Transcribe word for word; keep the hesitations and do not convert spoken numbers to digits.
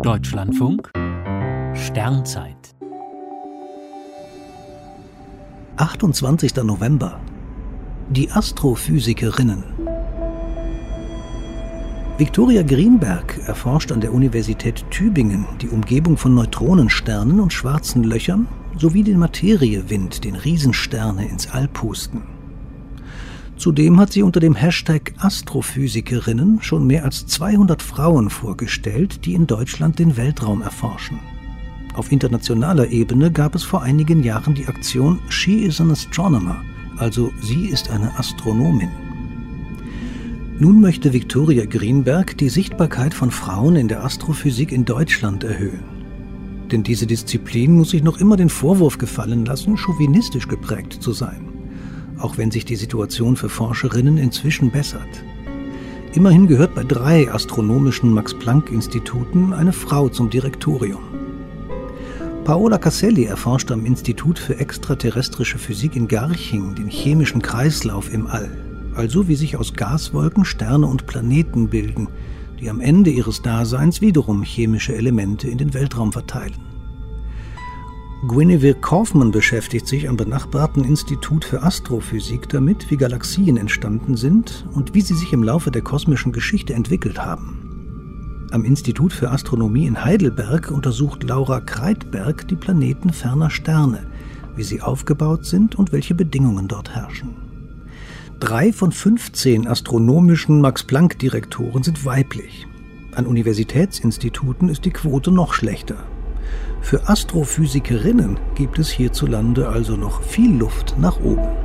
Deutschlandfunk Sternzeit achtundzwanzigster November. Die Astrophysikerinnen. Viktoria Greenberg erforscht an der Universität Tübingen die Umgebung von Neutronensternen und schwarzen Löchern sowie den Materiewind, den Riesensterne ins All pusten. Zudem hat sie unter dem Hashtag Astrophysikerinnen schon mehr als zweihundert Frauen vorgestellt, die in Deutschland den Weltraum erforschen. Auf internationaler Ebene gab es vor einigen Jahren die Aktion She is an Astronomer, also sie ist eine Astronomin. Nun möchte Viktoria Greenberg die Sichtbarkeit von Frauen in der Astrophysik in Deutschland erhöhen. Denn diese Disziplin muss sich noch immer den Vorwurf gefallen lassen, chauvinistisch geprägt zu sein. Auch wenn sich die Situation für Forscherinnen inzwischen bessert. Immerhin gehört bei drei astronomischen Max-Planck-Instituten eine Frau zum Direktorium. Paola Caselli erforscht am Institut für extraterrestrische Physik in Garching den chemischen Kreislauf im All, also wie sich aus Gaswolken Sterne und Planeten bilden, die am Ende ihres Daseins wiederum chemische Elemente in den Weltraum verteilen. Guinevere Kaufmann beschäftigt sich am benachbarten Institut für Astrophysik damit, wie Galaxien entstanden sind und wie sie sich im Laufe der kosmischen Geschichte entwickelt haben. Am Institut für Astronomie in Heidelberg untersucht Laura Kreitberg die Planeten ferner Sterne, wie sie aufgebaut sind und welche Bedingungen dort herrschen. Drei von fünfzehn astronomischen Max-Planck-Direktoren sind weiblich. An Universitätsinstituten ist die Quote noch schlechter. Für Astrophysikerinnen gibt es hierzulande also noch viel Luft nach oben.